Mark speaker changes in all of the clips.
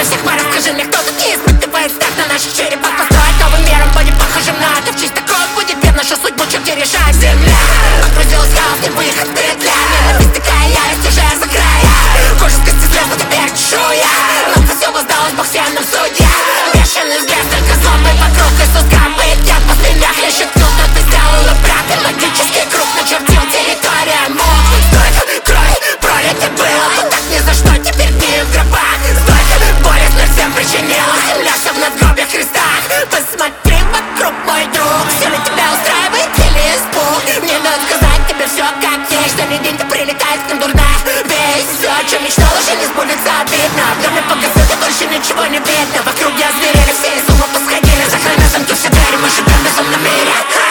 Speaker 1: всех парах, скажи мне, кто тут не испытывает страх на наших черепах? Построить новым миром, будем похожим на это. В честь такого будет мир, нашу судьбу черти решает земля. Погрузилась в хаос, не выход, петля. Ненависть такая ярость уже за края. Кожа с кости слез, но теперь чешу я. Нам за все воздалось, Бог всем нам судья. Бешеный взгляд, только злобы вокруг. Иисус капает яд по слюнях, ищет кнут, но ты сделала брат. И магический круг начертил территория мол. Столько крови пролито было, вот так ни за что теперь не в гробах. Столько боли вновь всем причинила земля, все в надгробиях Христах. Посмотри вокруг, мой друг, все ли тебя устраивает или испуг? Мне надо сказать тебе все как есть, что ни день ты прилетает к нам дурная весть. Все, о чем мечтал, уже не сбудется, обидно. В доме погасил, и больше ничего не видно. Вокруг я зверели, все из ума посходили. Закрой на замки все двери, мы живем в безумном мире.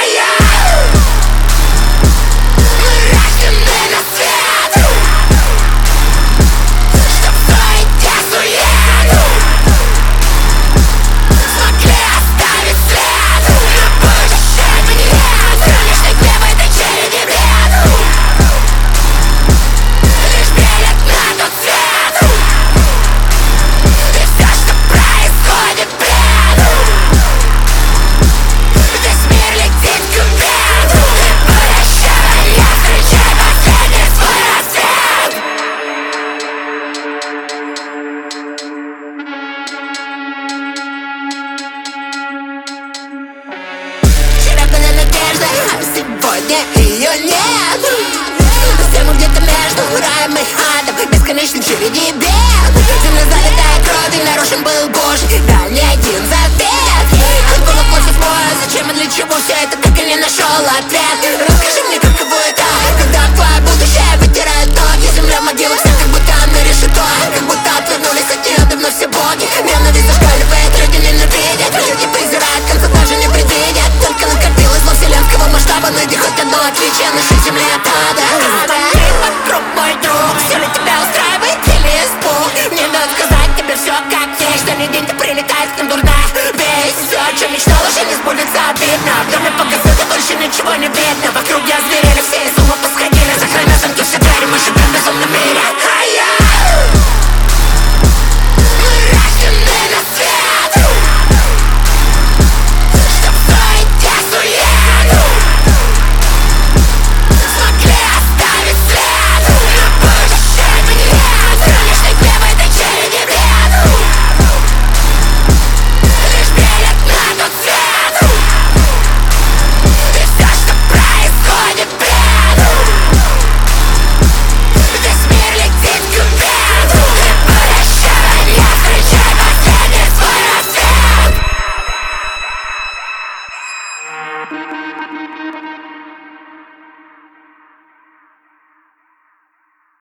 Speaker 1: А сегодня ее нет. Все мы где-то между раем и адом, бесконечным череде бед.